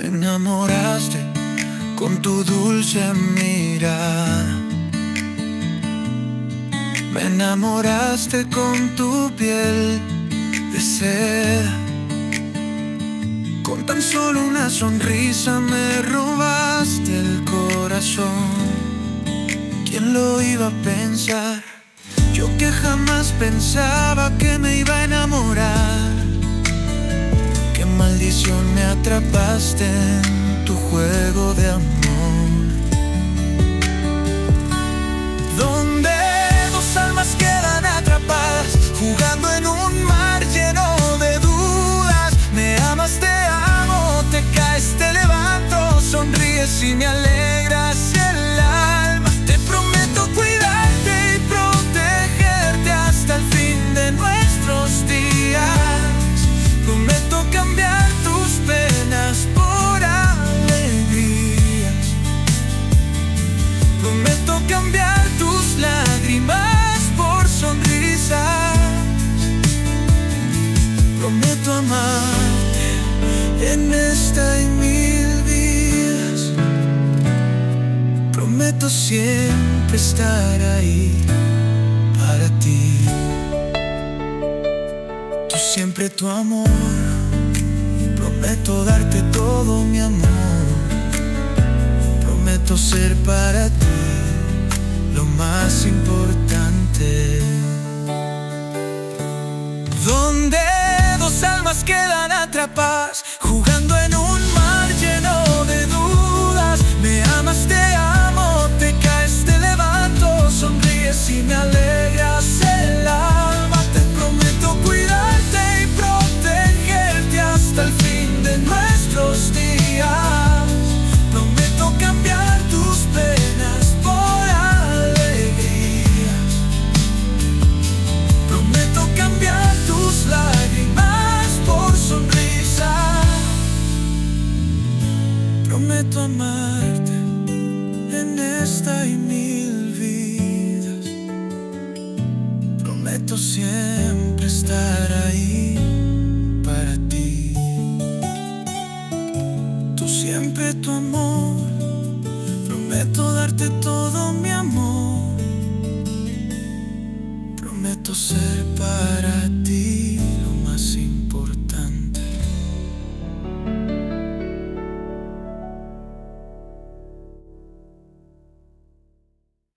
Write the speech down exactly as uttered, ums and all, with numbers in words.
Me enamoraste con tu dulce mirada. Me enamoraste con tu piel de seda. Con tan solo una sonrisa me robaste el corazón. ¿Quién lo iba a pensar? Yo que jamás pensaba que me iba a enamorar. Qué maldición, me atrapaste en tu juego de amor, donde dos almas quedan atrapadas, jugando en un mar lleno de dudas. Me amas, te amo, te caes, te levanto, sonríes y me alegras el alma. Te prometo cuidarte y protegerte hasta el fin de nuestros días. Prometo cambiar tus penas por alegrías. Prometo cambiar tus lágrimas por sonrisas. Prometo amarte en esta y mil vidas. Prometo siempre estar ahí para ti. Tú siempre, tu amor. Prometo darte todo mi amor. Prometo ser para ti lo más importante. Donde dos almas quedan atrapadas, jugando en un mar lleno de dudas. Me amas, te amo, te caes, te levanto, sonríes y me alegras el alma. Te prometo cuidarte y protegerte hasta el fin de nuestros días. Prometo cambiar tus penas por alegrías. Prometo cambiar tus lágrimas por sonrisas. Prometo amarte en esta y mil vidas. Prometo siempre estar ahí para ti. Tú siempre, tu amor. Prometo darte todo mi amor. Prometo ser para ti.